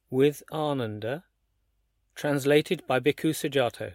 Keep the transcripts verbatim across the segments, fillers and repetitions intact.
with Ananda, translated by Bhikkhu Sujato.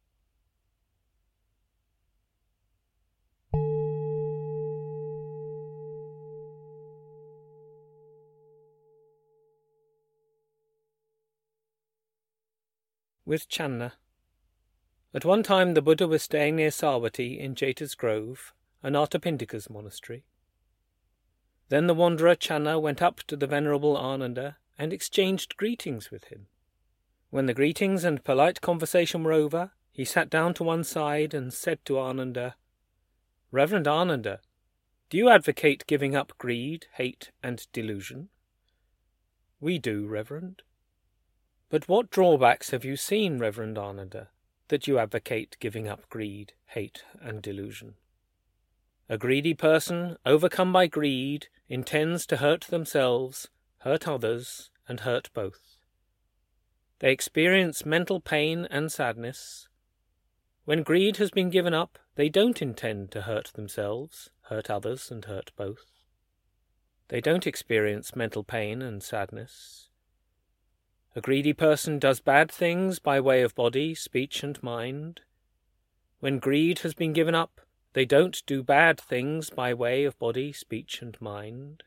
With Channa. At one time the Buddha was staying near Savatthi in Jeta's Grove, Anathapindika's monastery. Then the wanderer Channa went up to the Venerable Ananda and exchanged greetings with him. When the greetings and polite conversation were over, he sat down to one side and said to Ananda, "Reverend Ananda, do you advocate giving up greed, hate, and delusion?" "We do, Reverend." "But what drawbacks have you seen, Reverend Ananda, that you advocate giving up greed, hate, and delusion?" "A greedy person, overcome by greed, intends to hurt themselves, hurt others, and hurt both. They experience mental pain and sadness. When greed has been given up, they don't intend to hurt themselves, hurt others, and hurt both. They don't experience mental pain and sadness. A greedy person does bad things by way of body, speech, and mind. When greed has been given up, they don't do bad things by way of body, speech, and mind.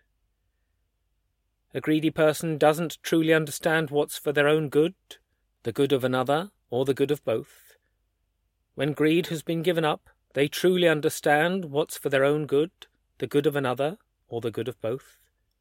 A greedy person doesn't truly understand what's for their own good, the good of another, or the good of both. When greed has been given up, they truly understand what's for their own good, the good of another, or the good of both.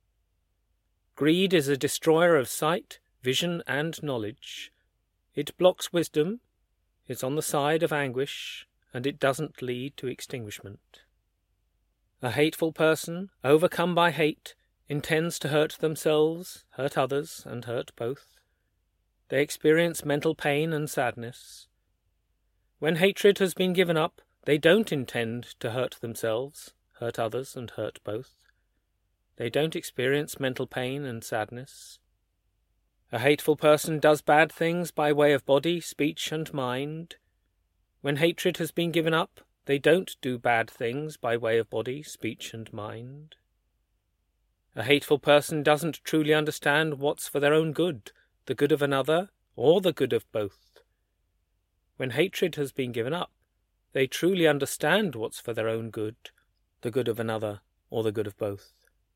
Greed is a destroyer of sight, vision, and knowledge. It blocks wisdom, it's on the side of anguish, and it doesn't lead to extinguishment. A hateful person, overcome by hate, intends to hurt themselves, hurt others, and hurt both. They experience mental pain and sadness. When hatred has been given up, they don't intend to hurt themselves, hurt others, and hurt both. They don't experience mental pain and sadness. A hateful person does bad things by way of body, speech, and mind. When hatred has been given up, they don't do bad things by way of body, speech, and mind. A hateful person doesn't truly understand what's for their own good, the good of another, or the good of both. When hatred has been given up, they truly understand what's for their own good, the good of another, or the good of both.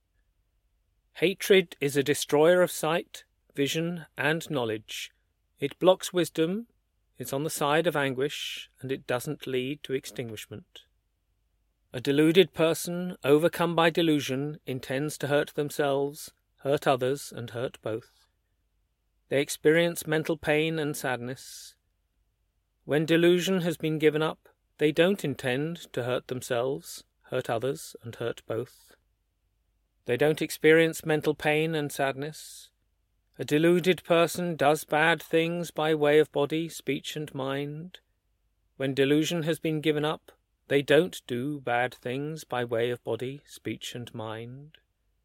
Hatred is a destroyer of sight, vision, and knowledge. It blocks wisdom, it's on the side of anguish, and it doesn't lead to extinguishment. A deluded person, overcome by delusion, intends to hurt themselves, hurt others, and hurt both. They experience mental pain and sadness. When delusion has been given up, they don't intend to hurt themselves, hurt others, and hurt both. They don't experience mental pain and sadness. A deluded person does bad things by way of body, speech, and mind. When delusion has been given up, they don't do bad things by way of body, speech, and mind.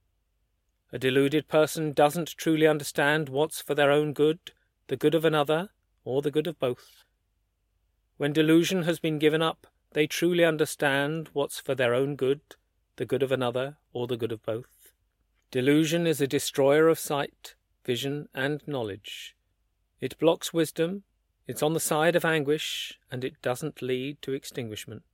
A deluded person doesn't truly understand what's for their own good, the good of another, or the good of both. When delusion has been given up, they truly understand what's for their own good, the good of another, or the good of both. Delusion is a destroyer of sight, vision, and knowledge. It blocks wisdom, it's on the side of anguish, and it doesn't lead to extinguishment.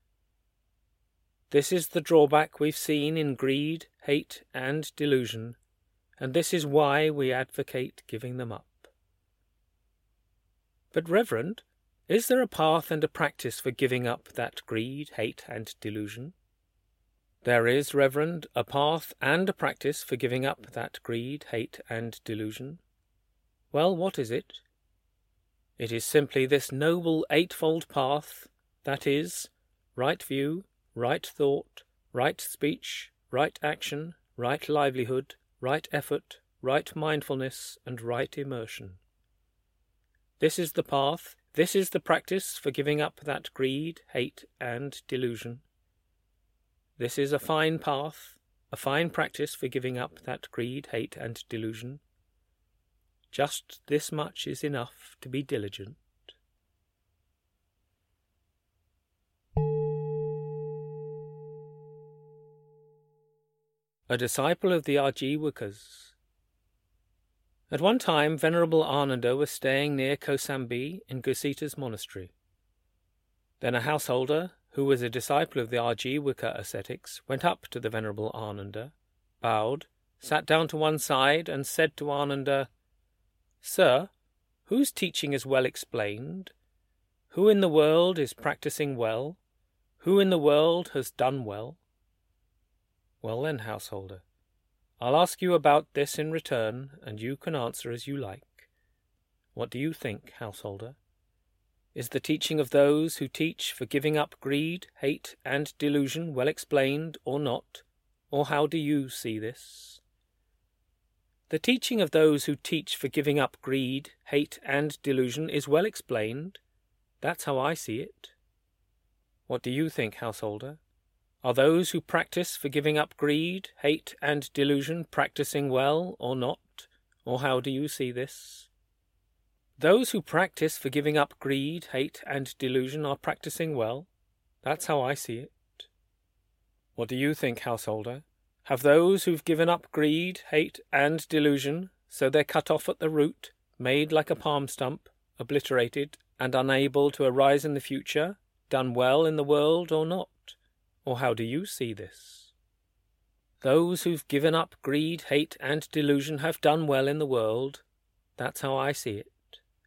This is the drawback we've seen in greed, hate, and delusion, and this is why we advocate giving them up. But, Reverend, is there a path and a practice for giving up that greed, hate, and delusion? There is, Reverend, a path and a practice for giving up that greed, hate, and delusion. Well, what is it? It is simply this noble eightfold path, that is, right view, right thought, right speech, right action, right livelihood, right effort, right mindfulness, and right immersion. This is the path, this is the practice for giving up that greed, hate, and delusion. This is a fine path, a fine practice for giving up that greed, hate, and delusion. Just this much is enough to be diligent. A disciple of the Ajivakas. At one time, Venerable Ananda was staying near Kosambi in Gusita's monastery. Then a householder, who was a disciple of the Ajivika ascetics, went up to the Venerable Ananda, bowed, sat down to one side, and said to Ananda, "Sir, whose teaching is well explained? Who in the world is practising well? Who in the world has done well?" "Well then, householder, I'll ask you about this in return, and you can answer as you like. What do you think, householder? Is the teaching of those who teach for giving up greed, hate, and delusion well explained or not, or how do you see this?" "The teaching of those who teach for giving up greed, hate, and delusion is well explained. That's how I see it." "What do you think, householder? Are those who practice for giving up greed, hate, and delusion practicing well or not, or how do you see this?" "Those who practice for giving up greed, hate, and delusion are practicing well. That's how I see it." "What do you think, householder? Have those who've given up greed, hate, and delusion, so they're cut off at the root, made like a palm stump, obliterated, and unable to arise in the future, done well in the world or not? Or how do you see this?" "Those who've given up greed, hate, and delusion have done well in the world. That's how I see it."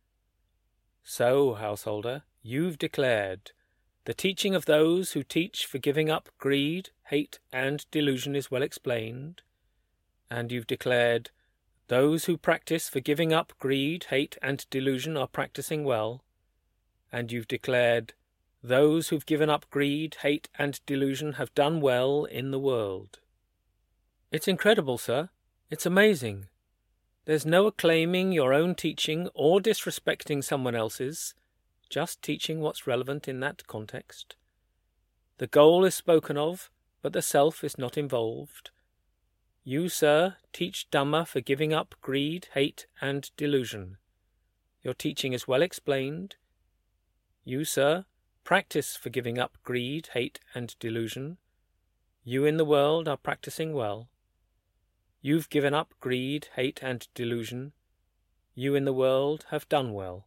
"So, householder, you've declared, the teaching of those who teach for giving up greed, hate, and delusion is well explained, and you've declared, those who practice for giving up greed, hate, and delusion are practicing well, and you've declared, those who've given up greed, hate, and delusion have done well in the world." "It's incredible, sir. It's amazing. There's no acclaiming your own teaching or disrespecting someone else's, just teaching what's relevant in that context. The goal is spoken of, but the self is not involved. You, sir, teach Dhamma for giving up greed, hate, and delusion. Your teaching is well explained. You, sir, practice for giving up greed, hate, and delusion. You in the world are practicing well. You've given up greed, hate, and delusion. You in the world have done well."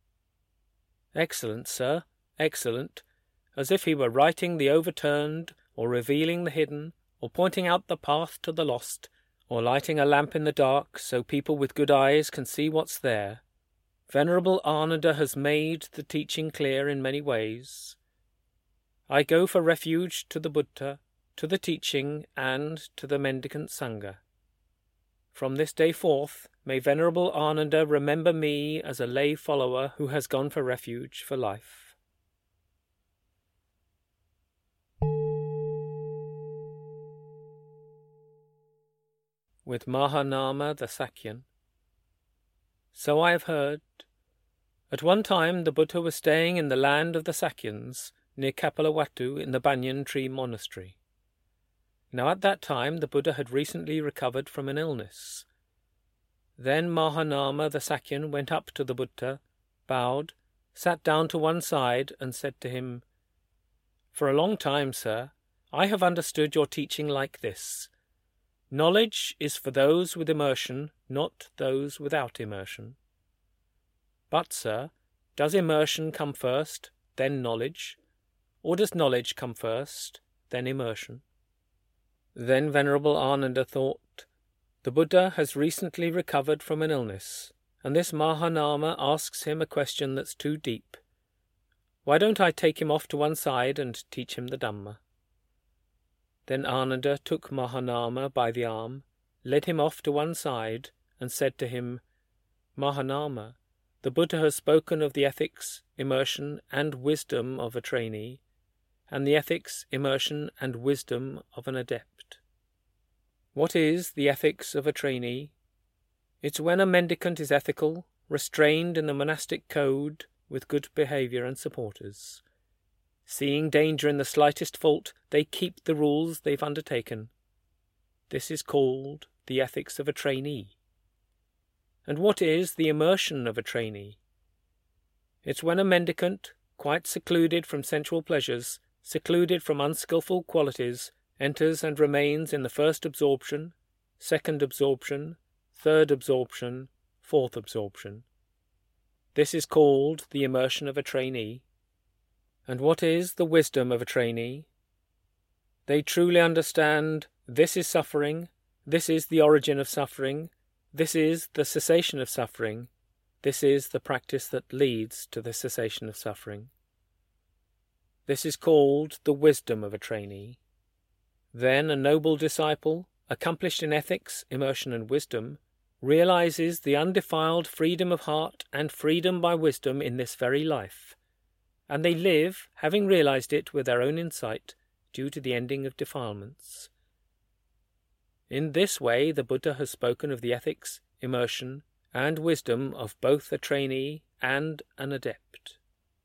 "Excellent, sir, excellent," as if he were righting the overturned, or revealing the hidden, or pointing out the path to the lost, or lighting a lamp in the dark so people with good eyes can see what's there. Venerable Ananda has made the teaching clear in many ways. I go for refuge to the Buddha, to the teaching, and to the mendicant Sangha. From this day forth, may Venerable Ananda remember me as a lay follower who has gone for refuge for life. With Mahanama the Sakyan. So I have heard. At one time the Buddha was staying in the land of the Sakyans, near Kapilavatthu in the Banyan Tree Monastery. Now at that time the Buddha had recently recovered from an illness. Then Mahanama the Sakyan went up to the Buddha, bowed, sat down to one side, and said to him, "For a long time, sir, I have understood your teaching like this. Knowledge is for those with immersion, not those without immersion. But, sir, does immersion come first, then knowledge? Or does knowledge come first, then immersion?" Then Venerable Ananda thought, the Buddha has recently recovered from an illness, and this Mahanama asks him a question that's too deep. Why don't I take him off to one side and teach him the Dhamma? Then Ananda took Mahanama by the arm, led him off to one side, and said to him, "Mahanama, the Buddha has spoken of the ethics, immersion, and wisdom of a trainee, and the ethics, immersion, and wisdom of an adept. What is the ethics of a trainee? It's when a mendicant is ethical, restrained in the monastic code, with good behaviour and supporters. Seeing danger in the slightest fault, they keep the rules they've undertaken. This is called the ethics of a trainee. And what is the immersion of a trainee? It's when a mendicant, quite secluded from sensual pleasures, secluded from unskilful qualities, enters and remains in the first absorption, second absorption, third absorption, fourth absorption. This is called the immersion of a trainee. And what is the wisdom of a trainee? They truly understand this is suffering, this is the origin of suffering, this is the cessation of suffering, this is the practice that leads to the cessation of suffering. This is called the wisdom of a trainee. Then a noble disciple, accomplished in ethics, immersion and wisdom, realizes the undefiled freedom of heart and freedom by wisdom in this very life, and they live, having realized it with their own insight, due to the ending of defilements. In this way the Buddha has spoken of the ethics, immersion, and wisdom of both a trainee and an adept.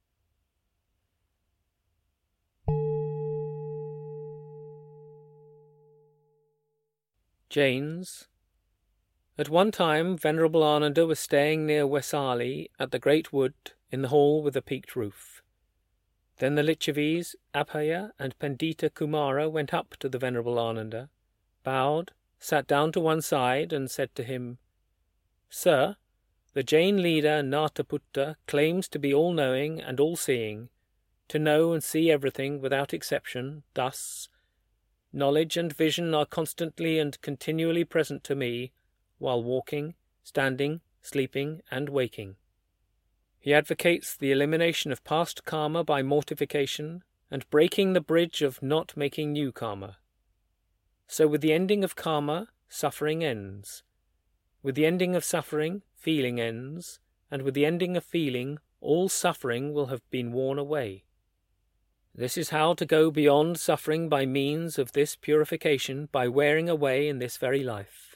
Jains. At one time Venerable Ananda was staying near Vaisali at the great wood in the hall with the peaked roof. Then the Lichavis, Abhaya and Pandita Kumara went up to the Venerable Ananda, bowed, sat down to one side and said to him, Sir, the Jain leader Nataputta claims to be all-knowing and all-seeing, to know and see everything without exception, thus, knowledge and vision are constantly and continually present to me, while walking, standing, sleeping, and waking. He advocates the elimination of past karma by mortification and breaking the bridge of not making new karma. So with the ending of karma, suffering ends. With the ending of suffering, feeling ends, and with the ending of feeling, all suffering will have been worn away. This is how to go beyond suffering by means of this purification by wearing away in this very life.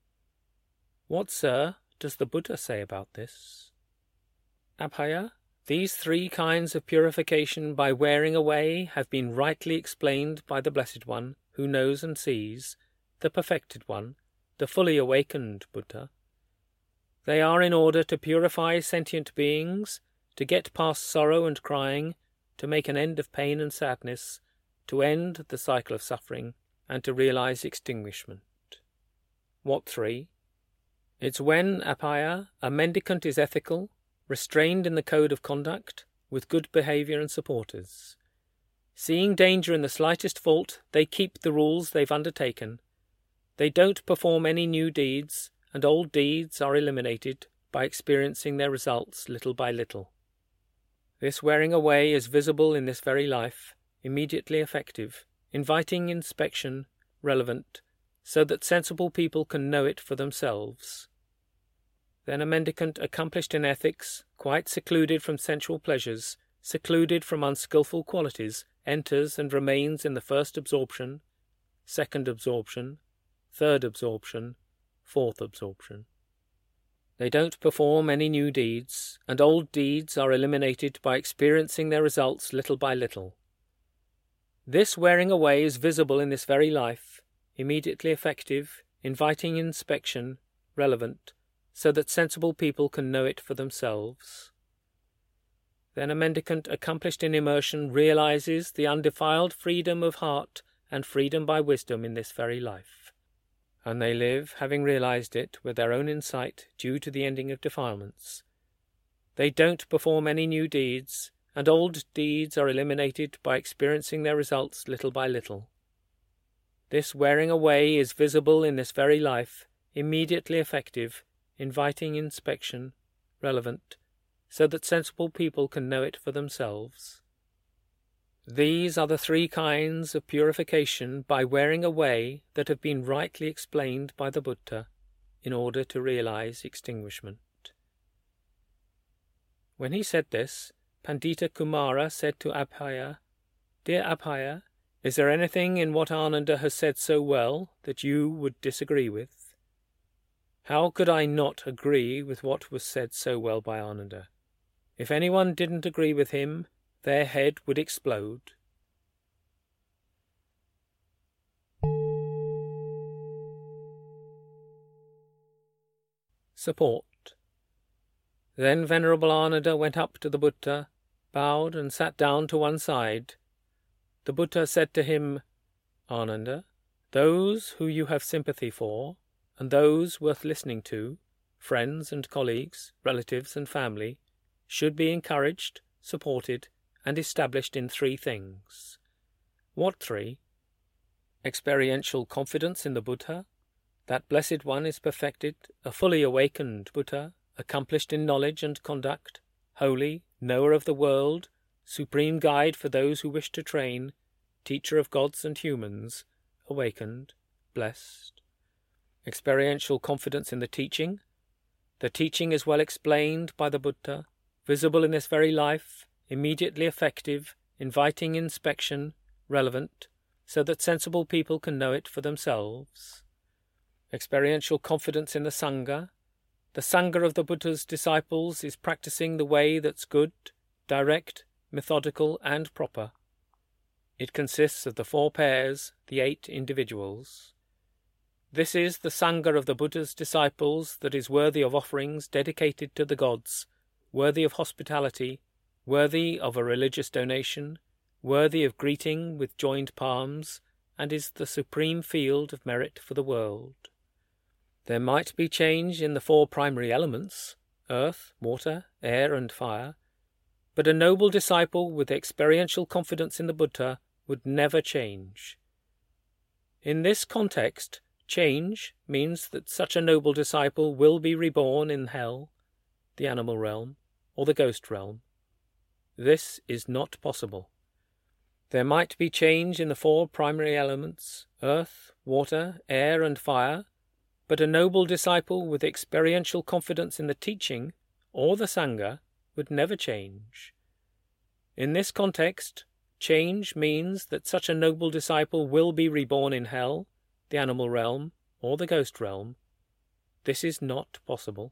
What, sir, does the Buddha say about this? Abhaya, these three kinds of purification by wearing away have been rightly explained by the Blessed One, who knows and sees, the perfected one, the fully awakened Buddha. They are in order to purify sentient beings, to get past sorrow and crying, to make an end of pain and sadness, to end the cycle of suffering, and to realize extinguishment. What three? It's when, Abhaya, a mendicant is ethical, restrained in the code of conduct, with good behaviour and supporters. Seeing danger in the slightest fault, they keep the rules they've undertaken. They don't perform any new deeds, and old deeds are eliminated by experiencing their results little by little. This wearing away is visible in this very life, immediately effective, inviting inspection, relevant, so that sensible people can know it for themselves. Then a mendicant accomplished in ethics, quite secluded from sensual pleasures, secluded from unskilful qualities, enters and remains in the first absorption, second absorption, third absorption, fourth absorption. They don't perform any new deeds, and old deeds are eliminated by experiencing their results little by little. This wearing away is visible in this very life, immediately effective, inviting inspection, relevant, so that sensible people can know it for themselves. Then a mendicant accomplished in immersion realizes the undefiled freedom of heart and freedom by wisdom in this very life. And they live, having realized it, with their own insight due to the ending of defilements. They don't perform any new deeds, and old deeds are eliminated by experiencing their results little by little. This wearing away is visible in this very life, immediately effective, inviting inspection, relevant, so that sensible people can know it for themselves. These are the three kinds of purification by wearing away that have been rightly explained by the Buddha in order to realize extinguishment. When he said this, Pandita Kumara said to Abhaya, Dear Abhaya, is there anything in what Ananda has said so well that you would disagree with? How could I not agree with what was said so well by Ananda? If anyone didn't agree with him, their head would explode. Support. Then Venerable Ananda went up to the Buddha, bowed and sat down to one side. The Buddha said to him, Ananda, those who you have sympathy for, and those worth listening to, friends and colleagues, relatives and family should be encouraged, supported, and established in three things. What three? Experiential confidence in the Buddha. That Blessed One is perfected, a fully awakened Buddha, accomplished in knowledge and conduct, holy, knower of the world, supreme guide for those who wish to train, teacher of gods and humans, awakened, blessed. Experiential confidence in the teaching. The teaching is well explained by the Buddha, visible in this very life, immediately effective, inviting inspection, relevant, so that sensible people can know it for themselves. Experiential confidence in the Sangha. The Sangha of the Buddha's disciples is practicing the way that's good, direct, methodical, and proper. It consists of the four pairs, the eight individuals. This is the Sangha of the Buddha's disciples that is worthy of offerings dedicated to the gods, worthy of hospitality, worthy of a religious donation, worthy of greeting with joined palms, and is the supreme field of merit for the world. There might be change in the four primary elements, earth, water, air, and fire, but a noble disciple with experiential confidence in the Buddha would never change. In this context, change means that such a noble disciple will be reborn in hell, the animal realm, or the ghost realm. This is not possible. There might be change in the four primary elements, earth, water, air, and fire, but a noble disciple with experiential confidence in the teaching, or the Sangha, would never change. In this context, change means that such a noble disciple will be reborn in hell, the animal realm, or the ghost realm. This is not possible.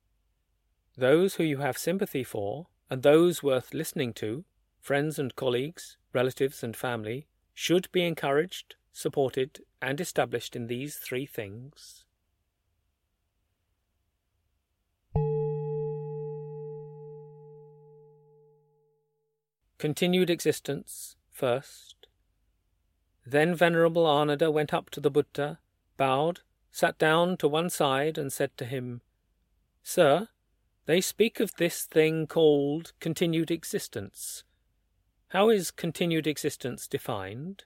Those who you have sympathy for, and those worth listening to, friends and colleagues, relatives and family, should be encouraged, supported, and established in these three things. Continued existence, first. Then Venerable Ananda went up to the Buddha, bowed, sat down to one side, and said to him, Sir, they speak of this thing called continued existence. How is continued existence defined?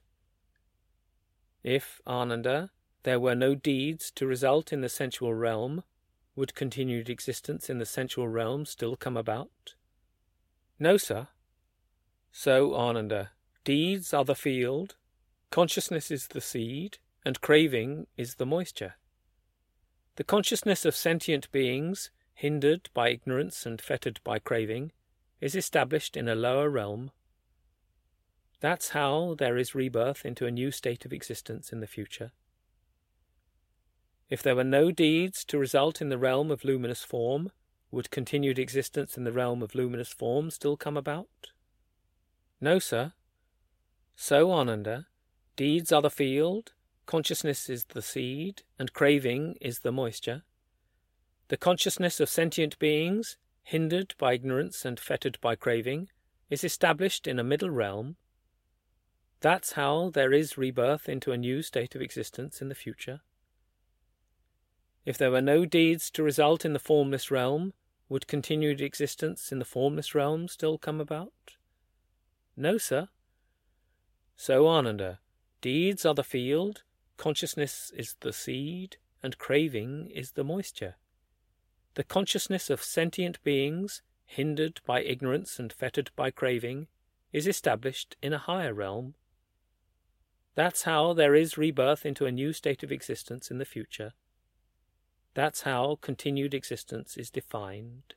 If, Ananda, there were no deeds to result in the sensual realm, would continued existence in the sensual realm still come about? No, sir. So, Ananda, deeds are the field, consciousness is the seed, and craving is the moisture. The consciousness of sentient beings, hindered by ignorance and fettered by craving, is established in a lower realm. That's how there is rebirth into a new state of existence in the future. If there were no deeds to result in the realm of luminous form, would continued existence in the realm of luminous form still come about? No, sir. So, Ananda, deeds are the field, consciousness is the seed, and craving is the moisture. The consciousness of sentient beings, hindered by ignorance and fettered by craving, is established in a middle realm. That's how there is rebirth into a new state of existence in the future. If there were no deeds to result in the formless realm, would continued existence in the formless realm still come about? No, sir. So, Ananda, deeds are the field, consciousness is the seed, and craving is the moisture. The consciousness of sentient beings, hindered by ignorance and fettered by craving, is established in a higher realm. That's how there is rebirth into a new state of existence in the future. That's how continued existence is defined.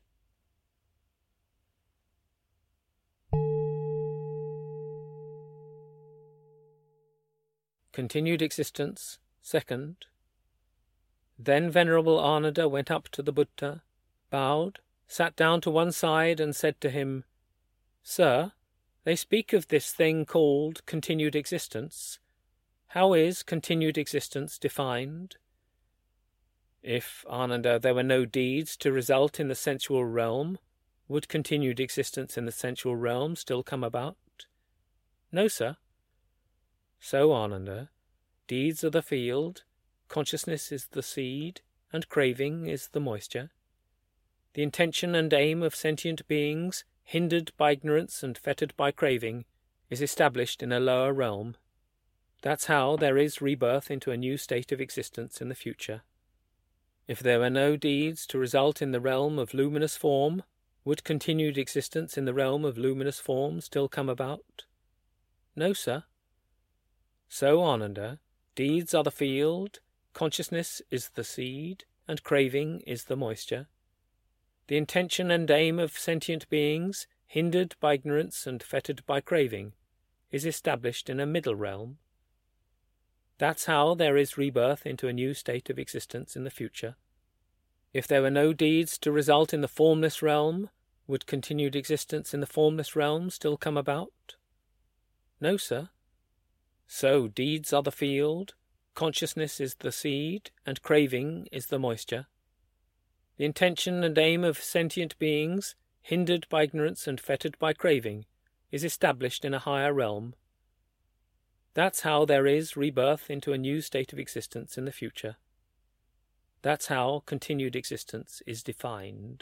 Continued existence, second. Then Venerable Ananda went up to the Buddha, bowed, sat down to one side, and said to him, Sir, they speak of this thing called continued existence. How is continued existence defined? If, Ananda, there were no deeds to result in the sensual realm, would continued existence in the sensual realm still come about? No, sir. So, Ananda, deeds are the field, consciousness is the seed, and craving is the moisture. The intention and aim of sentient beings, hindered by ignorance and fettered by craving, is established in a lower realm. That's how there is rebirth into a new state of existence in the future. If there were no deeds to result in the realm of luminous form, would continued existence in the realm of luminous form still come about? No, sir. So, Ananda, deeds are the field, consciousness is the seed, and craving is the moisture. The intention and aim of sentient beings, hindered by ignorance and fettered by craving, is established in a middle realm. That's how there is rebirth into a new state of existence in the future. If there were no deeds to result in the formless realm, would continued existence in the formless realm still come about? No, sir. So deeds are the field, consciousness is the seed, and craving is the moisture. The intention and aim of sentient beings, hindered by ignorance and fettered by craving, is established in a higher realm. That's how there is rebirth into a new state of existence in the future. That's how continued existence is defined.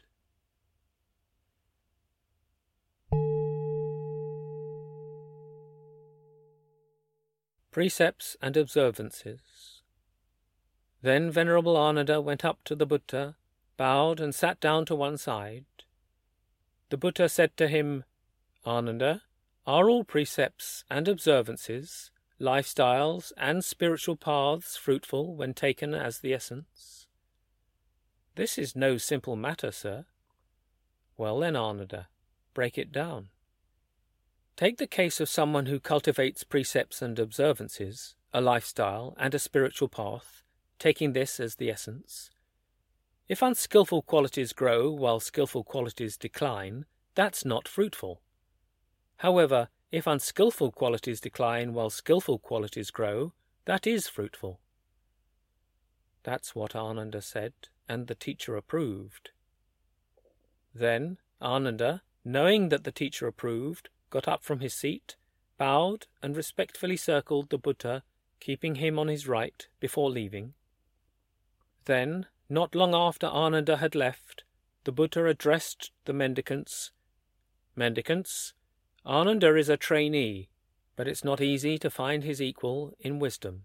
Precepts and Observances. Then Venerable Ananda went up to the Buddha, bowed and sat down to one side. The Buddha said to him, Ananda, are all precepts and observances, lifestyles and spiritual paths fruitful when taken as the essence? This is no simple matter, sir. Well then, Ananda, break it down. Take the case of someone who cultivates precepts and observances, a lifestyle and a spiritual path, taking this as the essence. If unskilful qualities grow while skilful qualities decline, that's not fruitful. However, if unskilful qualities decline while skilful qualities grow, that is fruitful. That's what Ananda said, and the teacher approved. Then Ananda, knowing that the teacher approved, got up from his seat, bowed, and respectfully circled the Buddha, keeping him on his right before leaving. Then, not long after Ananda had left, the Buddha addressed the mendicants. Mendicants, Ananda is a trainee, but it's not easy to find his equal in wisdom.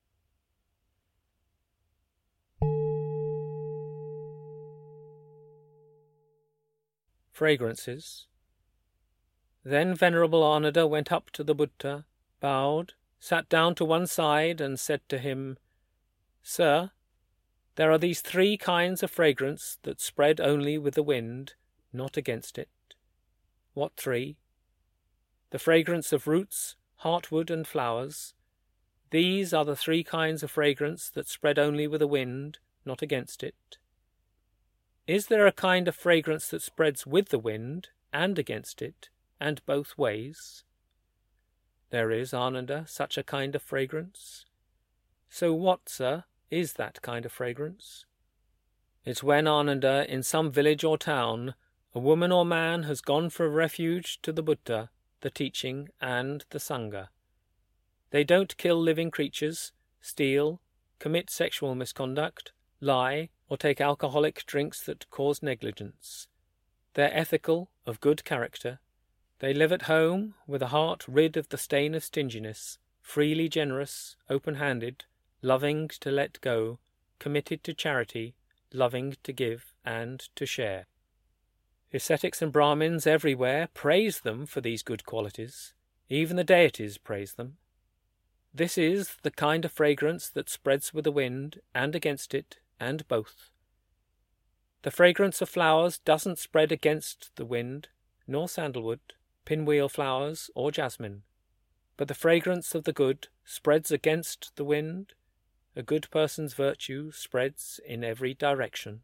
Fragrances. Then Venerable Ananda went up to the Buddha, bowed, sat down to one side, and said to him, Sir, there are these three kinds of fragrance that spread only with the wind, not against it. What three? The fragrance of roots, heartwood, and flowers. These are the three kinds of fragrance that spread only with the wind, not against it. Is there a kind of fragrance that spreads with the wind and against it, and both ways? There is, Ananda, such a kind of fragrance. So what, sir, is that kind of fragrance? It's when, Ananda, in some village or town, a woman or man has gone for refuge to the Buddha, the teaching, and the Sangha. They don't kill living creatures, steal, commit sexual misconduct, lie, or take alcoholic drinks that cause negligence. They're ethical, of good character. They live at home, with a heart rid of the stain of stinginess, freely generous, open-handed, loving to let go, committed to charity, loving to give and to share. Ascetics and Brahmins everywhere praise them for these good qualities. Even the deities praise them. This is the kind of fragrance that spreads with the wind, and against it, and both. The fragrance of flowers doesn't spread against the wind, nor sandalwood, pinwheel flowers, or jasmine. But the fragrance of the good spreads against the wind. A good person's virtue spreads in every direction.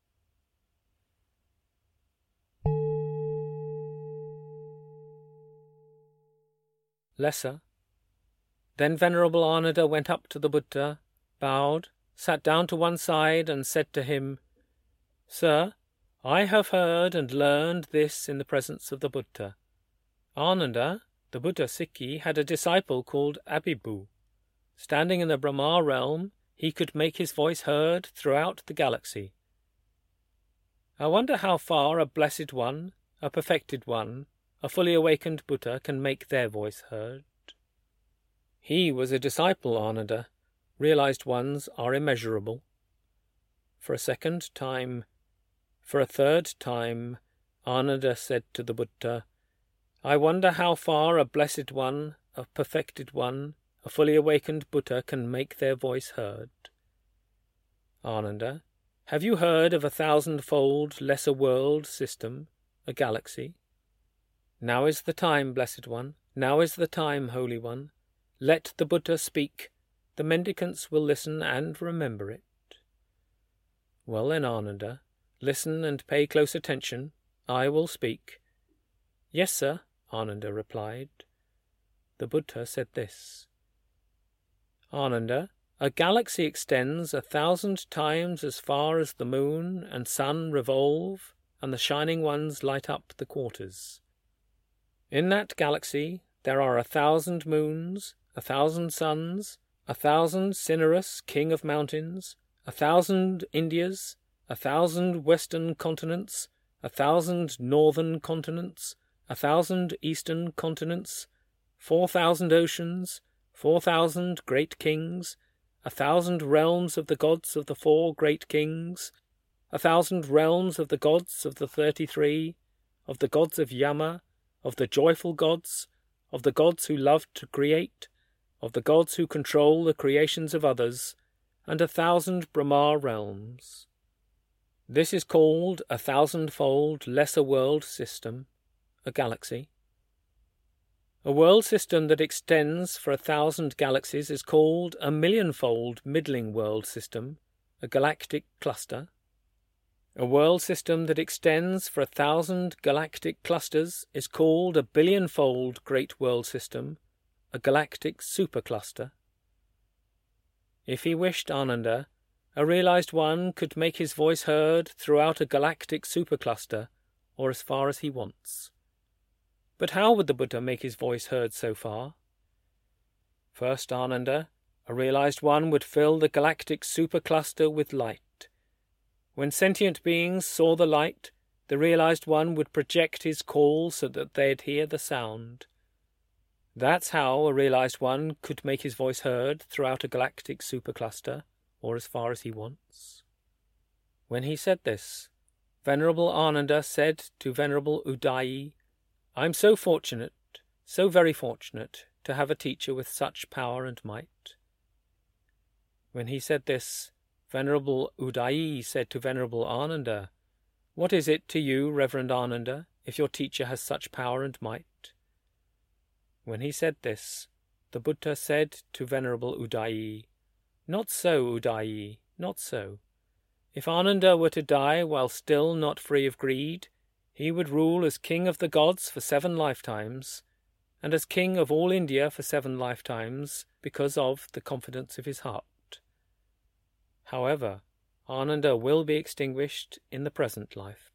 Lesser. Then Venerable Ananda went up to the Buddha, bowed, sat down to one side, and said to him, Sir, I have heard and learned this in the presence of the Buddha. Ananda, the Buddha Sikhi, had a disciple called Abhibbhu. Standing in the Brahma realm, he could make his voice heard throughout the galaxy. I wonder how far a blessed one, a perfected one, a fully awakened Buddha can make their voice heard. He was a disciple, Ananda. Realized ones are immeasurable. For a second time, for a third time, Ananda said to the Buddha, I wonder how far a blessed one, a perfected one, a fully awakened Buddha can make their voice heard. Ananda, have you heard of a thousand-fold lesser world system, a galaxy? Now is the time, blessed one, now is the time, holy one. Let the Buddha speak, the mendicants will listen and remember it. Well then, Ananda, listen and pay close attention, I will speak. Yes, sir, Ananda replied. The Buddha said this. Ananda, a galaxy extends a thousand times as far as the moon and sun revolve, and the shining ones light up the quarters. In that galaxy there are a thousand moons, a thousand suns, a thousand Cinyras, king of mountains, a thousand Indias, a thousand western continents, a thousand northern continents, a thousand eastern continents, four thousand oceans, four thousand great kings, a thousand realms of the gods of the four great kings, a thousand realms of the gods of the thirty-three, of the gods of Yama, of the joyful gods, of the gods who love to create, of the gods who control the creations of others, and a thousand Brahma realms. This is called a thousand-fold lesser world system, a galaxy. A world system that extends for a thousand galaxies is called a million-fold middling world system, a galactic cluster. A world system that extends for a thousand galactic clusters is called a billion-fold great world system, a galactic supercluster. If he wished, Ananda, a realized one could make his voice heard throughout a galactic supercluster, or as far as he wants. But how would the Buddha make his voice heard so far? First, Ananda, a realized one would fill the galactic supercluster with light. When sentient beings saw the light, the realized one would project his call so that they'd hear the sound. That's how a realized one could make his voice heard throughout a galactic supercluster, or as far as he wants. When he said this, Venerable Ananda said to Venerable Udayi, I'm so fortunate, so very fortunate, to have a teacher with such power and might. When he said this, Venerable Udayi said to Venerable Ananda, What is it to you, Reverend Ananda, if your teacher has such power and might? When he said this, the Buddha said to Venerable Udayi, Not so, Udayi, not so. If Ananda were to die while still not free of greed, he would rule as king of the gods for seven lifetimes, and as king of all India for seven lifetimes, because of the confidence of his heart. However, Ananda will be extinguished in the present life.